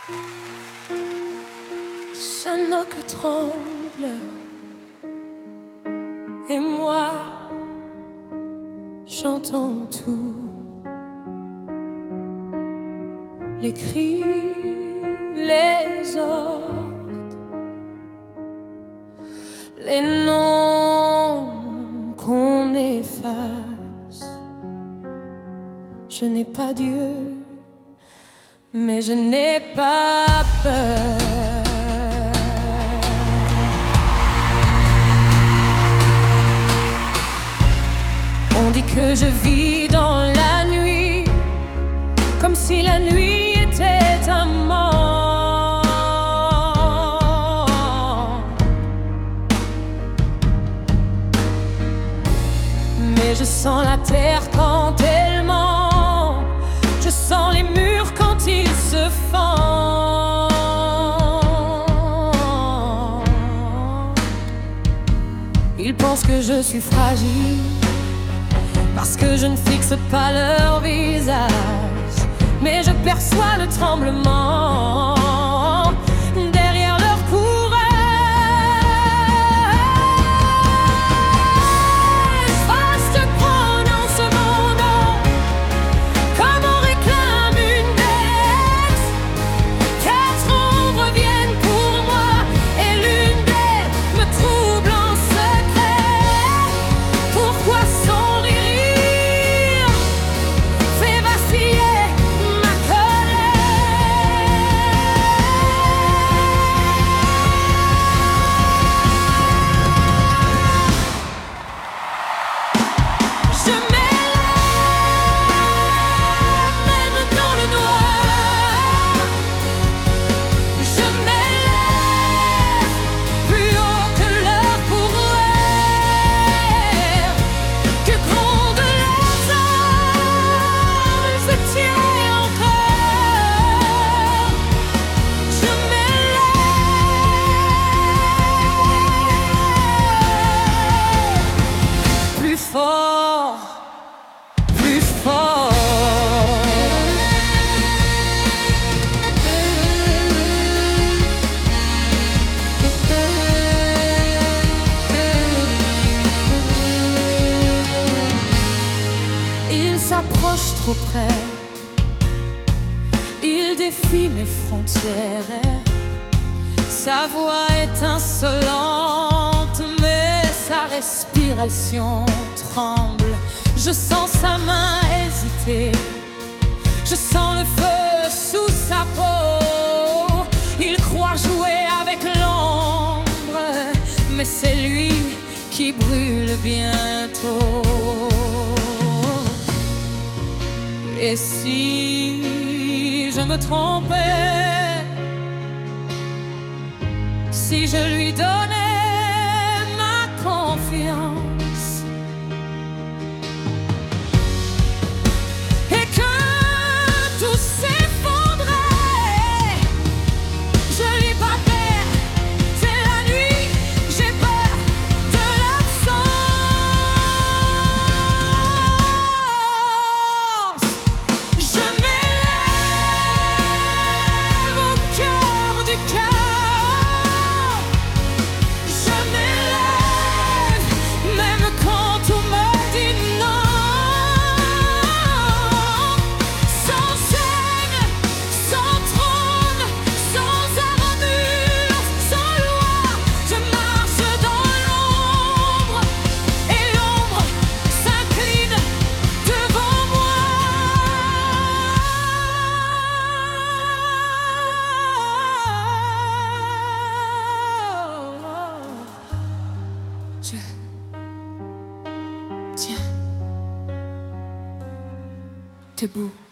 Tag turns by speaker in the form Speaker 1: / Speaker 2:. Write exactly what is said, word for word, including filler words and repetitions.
Speaker 1: Chaque que tremble, et moi j'entends tout, les cris, les ordres, les noms qu'on efface. Je n'ai pas Dieu, mais je n'ai pas peur. On dit que je vis dans la nuit, comme si la nuit était un monde. Mais je sens la terre quand elle ment, je sens les murs quand ils se fendent. Ils pensent que je suis fragile, parce que je ne fixe pas leur visage, mais je perçois le tremblement derrière leur courage. Vaste prononce mon nom, comme on réclame une dette. Quatre ombres viennent pour moi, et l'une d'elles me trouble en secret. Pourquoi son rire fait vaciller ma Je m'élève même dans le noir. Je m'élève plus haut que leur coureur. Que gronde les armes, je tiens encore. Je m'élève plus fort, plus fort. Il s'approche trop près, il défie mes frontières. Sa voix est insolente, mais sa respiration tremble. Je sens sa main hésiter, je sens le feu sous sa peau. Il croit jouer avec l'ombre, mais c'est lui qui brûle bientôt. Et si je me trompais, si je lui donnais ma confiance, et que tout s'effondrait, je n'ai pas peur, c'est la nuit, j'ai peur de l'absence. Je m'élève au cœur du cœur. Je m'élève même quand on me dit non. Sans chaîne, sans trône, sans armure, sans loi, je marche dans l'ombre, et l'ombre s'incline devant moi. Je tiens debout.